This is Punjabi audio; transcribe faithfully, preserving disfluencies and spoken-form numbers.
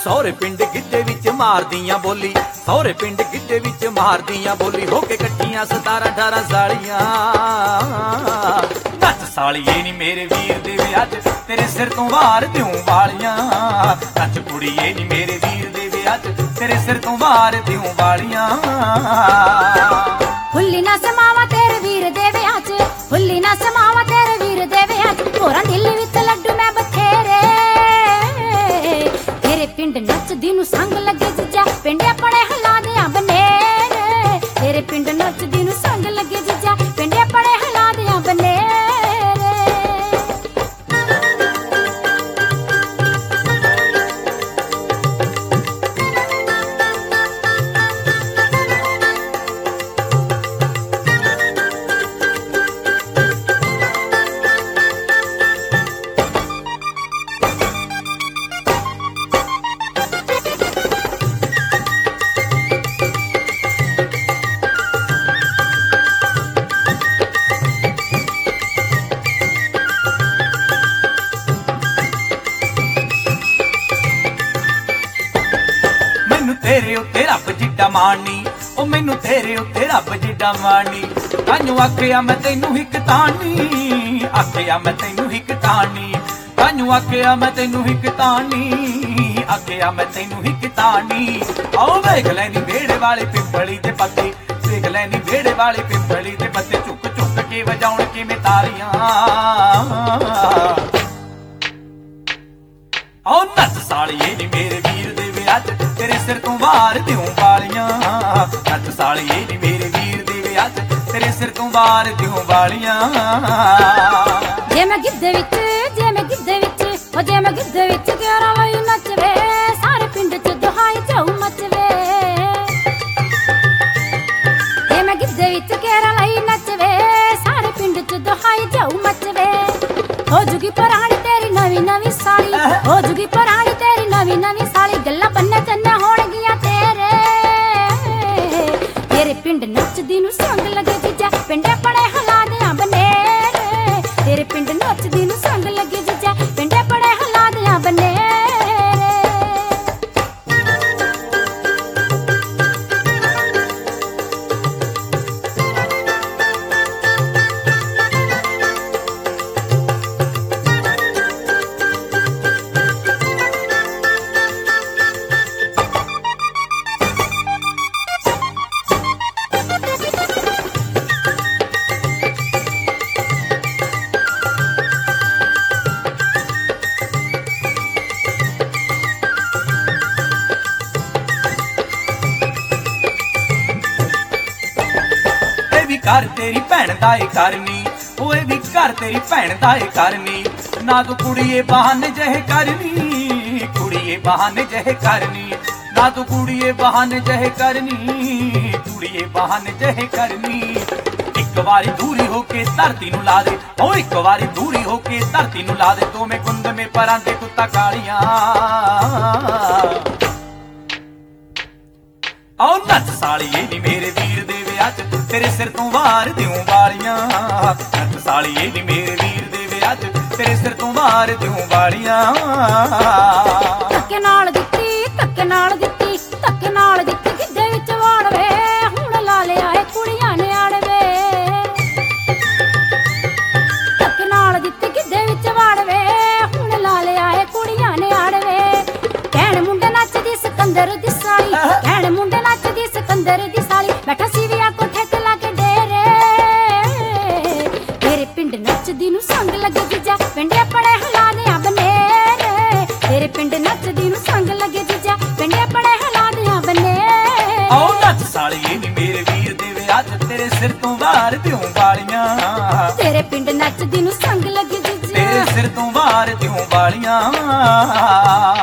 ਸਹੁਰੇ ਪਿੰਡ ਗਿੱਧੇ ਵਿੱਚ ਮਾਰਦੀਆਂ ਬੋਲੀ, ਸਹੁਰੇ ਪਿੰਡ ਗਿੱਧੇ ਵਿੱਚ ਮਾਰਦੀਆਂ ਬੋਲੀ, ਹੋ ਕੇ ਇਕੱਠੀਆਂ ਸਤਾਰਾਂ ਅਠਾਰਾਂ ਸਾਲੀਆਂ। ਨੱਚ ਸਾਲੀਏ ਨੀ ਮੇਰੇ ਵੀਰ ਦੇ ਵਿਆਹ ਚ ਤੇਰੇ ਸਿਰ ਤੋਂ ਵਾਰ ਦਿਉ ਵਾਲੀਆਂ, ਨੱਚ ਕੁੜੀਏ ਨੀ ਮੇਰੇ ਵੀਰ ਦੇ ਵਿਆਹ ਚ ਤੇਰੇ ਸਿਰ ਤੋਂ ਵਾਰ ਦਿਉ ਵਾਲੀਆਂ। ਹੁੱਲੀ ਨਾ ਸਮਾਵਾ ਤੇਰੇ ਵੀਰ ਦੇ ਵਿਆਹ ਚ, ਹੁੱਲੀ ਨਾ ਸਮਾਵਾ ਤੇਰੇ ਵੀਰ ਦੇ ਵਿਆਹ ਚ, ਹੋਰਾਂ ਦਿਲ ਵਿੱਚ ਲੱਡੂ ਮੈਂ ਬਥੇਰੇ। ਤੇਰੇ ਪਿੰਡ ਨੱਚਦੀ ਨੂੰ ਸੰਗ ਲੱਗੇ ਜੀਜਾ, ਪਿੰਡ ਆਪਣੇ ਹਲਾ ਦਿਆਂ ਬਨੇਰੇ। ਤੇਰੇ ਪਿੰਡ ਨੱਚਦੀ ਨੂੰ ਸੰਗ ਲੱਗੇ ਜੀਜਾ, ਪਿੰਡ ਆਪਣੇ ਹਲਾ ਦਿਆਂ ਬਨੇਰੇ। ਤੇਰੇ ਉੱਤੇ ਰੱਬ ਜਿੱਡਾ ਮਾਣੀ, ਉਹ ਮੈਨੂੰ ਤੇਰੇ ਉੱਤੇ ਰੱਬ ਜਿੱਡਾ ਮਾਣੀ। ਕਾਹਨੂੰ ਆਖਿਆ ਮੈਂ ਤੈਨੂੰ ਹਿੱਕ ਤਾਣੀ, ਆਖਿਆ ਮੈਂ ਤੈਨੂੰ ਹਿੱਕ ਤਾਣੀ, ਕਾਹਨੂੰ ਆਖਿਆ ਮੈਂ ਤੈਨੂੰ ਹਿੱਕ ਤਾਣੀ, ਆਖਿਆ ਮੈਂ ਤੈਨੂੰ ਹਿੱਕ ਤਾਣੀ। ਆਓ ਵੇਖ ਲੈਨੀ ਵਿਹੜੇ ਵਾਲੇ ਪਿੰਪਲੀ ਤੇ ਪੱਤੇ, ਵੇਖ ਲੈਨੀ ਵਿਹੜੇ ਵਾਲੇ ਪਿੰਪਲੀ ਤੇ ਪੱਤੇ, ਝੁੱਕ ਝੁੱਕ ਕੇ ਵਜਾਉਣ ਕਿਵੇਂ ਤਾਰੀਆਂ। ਆਓ ਨੱਚ ਸਾਲੀਏ ਨੀ ਮੇਰੇ ਵੀਰ ਦੇ ਵਿਆਹ ਚ ਤੇਰੇ ਸਿਰ ਤੋਂ ਵਾਰ ਦਿਉ ਵਾਲੀਆਂ, ਨੱਚ ਸਾਲੀਏ ਨੀ ਮੇਰੇ ਵੀਰ ਦੇ ਵਿਆਹ ਚ ਤੇਰੇ ਸਿਰ ਤੋਂ ਵਾਰ ਦਿਉ ਵਾਲੀਆਂ। ਜੇ ਮੈਂ ਗਿੱਧੇ ਵਿੱਚ, ਜੇ ਮੈਂ ਗਿੱਧੇ ਵਿੱਚ, ਉਹ ਜੇ ਮੈਂ ਗਿੱਧੇ ਵਿੱਚ ਗਿਆਰਾਂ ਵਜੇ ਨੱਚਵੇ, ਸਾਰੇ ਪਿੰਡ ਚ ਦੁਹਾਈ ਝਾਊ ਮਚਵੇ। ਜੇ ਮੈਂ ਗਿੱਧੇ ਵਿੱਚ ਗਿਆਰਾਂ ਵਜੇ ਨੱਚਵੇ, ਸਾਰੇ ਪਿੰਡ ਚ ਦੁਹਾਈ ਝਾਊ ਮਚਵੇ। ਹੋ ਜੂਗੀ ਪੁਰਾਣੀ ਤੇਰੀ ਨਵੀਂ ਨਵੀਂ ਸਾਲੀ, ਹੋ ਜੂਗੀ ਪੁਰਾਣੀ ਤੇਰੀ ਨਵੀਂ ਨਵੀਂ ਸਾਲੀ, ਗੱਲਾਂ ਬੰਨੇ ਚੰਨੇ ਹੋਣਗੀਆਂ ਤੇਰੇ। ਤੇਰੇ ਪਿੰਡ ਨੱਚਦੀ ਨੂੰ ਸੰਗ ਲੱਗੇ ਜੀਜਾ, ਪਿੰਡ ਆਪਣੇ ਹਲਾ ਦਿਆਂ ਬਨੇਰੇ। ਤੇਰੇ ਪਿੰਡ ਨੱਚਦੀ ਨੂੰ ਸੰਗ ਲੱਗੇ ਜੀਜਾ, ਪਿੰਡ ਆਪਣੇ ਹਲਾ ਦਿਆਂ ਬਨੇਰੇ। ਘਰ ਤੇਰੀ ਭੈਣ ਦਾ ਏ ਕਰਨੀ, ਓਏ ਵੀ ਘਰ ਤੇਰੀ ਭੈਣ ਦਾ ਏ ਕਰਨੀ। ਨਾ ਤੂੰ ਕੁੜੀਏ ਬਹਾਨੇ ਜਿਹੇ ਕਰਨੀ, ਕੁੜੀਏ ਬਹਾਨੇ ਜਿਹੇ ਕਰਨੀ, ਨਾ ਤੂੰ ਕੁੜੀਏ ਬਹਾਨੇ ਜਿਹੇ ਕਰਨੀ, ਕੁੜੀਏ ਬਹਾਨੇ ਜਿਹੇ ਕਰਨੀ। ਇੱਕ ਵਾਰੀ ਦੂਰੀ ਹੋ ਕੇ ਧਰਤੀ ਨੂੰ ਲਾ ਦੇ, ਓ ਇੱਕ ਵਾਰੀ ਦੂਰੀ ਹੋ ਕੇ ਧਰਤੀ ਨੂੰ ਲਾ ਦੇ, ਦੋਵੇਂ ਗੁੰਦਮੇ ਪਰਾਂ ਦੇ ਕੁੱਤਾ ਕਾਲੀਆਂ। ਆਓ ਨੱਚ ਸਾਲੀਏ ਨੀ ਮੇਰੇ ਵੀਰ ਦੇ ਵਿਆਹ ਚ ਤੇਰੇ ਸਿਰ ਤੋਂ ਵਾਰ ਦਿਉ ਵਾਲੀਆਂ, ਨੱਚ ਸਾਲੀਏ ਨੀ ਮੇਰੇ ਵੀਰ ਦੇ ਵਿਆਹ ਚ ਤੇਰੇ ਸਿਰ ਤੋਂ ਵਾਰ ਦਿਉ ਵਾਲੀਆਂ। ਧੱਕੇ ਨਾਲ ਦਿੱਤੀ, ਧੱਕੇ ਨਾਲ ਦਿੱਤੀ, ਧੱਕੇ ਨਾਲ ਦਿੱਤੀ ਗਿੱਧੇ ਵਿੱਚ ਵਾੜਵੇ, ਹੁਣ ਲਾ ਲਿਆ ਏ ਕੁੜੀਆਂ ਨੇ ਆੜਵੇ। ਧੱਕੇ ਨਾਲ ਦਿੱਤੀ ਗਿੱਧੇ ਵਿੱਚ ਵਾੜਵੇ, ਹੁਣ ਲਾ ਲਿਆ ਏ ਕੁੜੀਆਂ ਨੇ ਆੜਵੇ। ਕਹਿਣ ਮੁੰਡੇ ਨੱਚਦੀ ਸਿਕੰਦਰ ਦੀ ਸਾਲੀ, ਕਹਿਣ ਮੁੰਡੇ ਨੱਚਦੀ ਸਿਕੰਦਰ ਦੀ ਸਾਲੀ, ਬੈਠਾ ਸੀ ਵੀ ਆ ਕੋਠੇ ਤੇ ਲਾ ਕੇ ਡੇਰੇ। ਤੇਰੇ ਪਿੰਡ ਨੱਚਦੀ ਨੂੰ ਸੰਗ ਲੱਗੇ ਜੀਜਾ, ਪਿੰਡ ਆਪਣੇ ਹਲਾ ਦਿਆਂ ਬਨੇਰੇ। ਤੇਰੇ ਪਿੰਡ ਨੱਚਦੀ ਨੂੰ ਸੰਗ ਲੱਗੇ ਜੀਜਾ, ਪਿੰਡ ਆਪਣੇ ਹਲਾ ਦਿਆਂ ਬਨੇਰੇ। ਆਓ ਨੱਚ ਸਾਲੀਏ ਨੀ ਮੇਰੇ ਵੀਰ ਦੇ ਵਿਆਹ ਚ ਤੇਰੇ ਸਿਰ ਤੋਂ ਵਾਰ ਦਿਉ ਵਾਲੀਆਂ, ਤੇਰੇ ਪਿੰਡ ਨੱਚਦੀ ਨੂੰ ਸੰਗ ਲੱਗੇ ਜੀਜਾ, ਤੇਰੇ ਸਿਰ ਤੋਂ ਵਾਰ ਦਿਉ ਵਾਲੀਆਂ।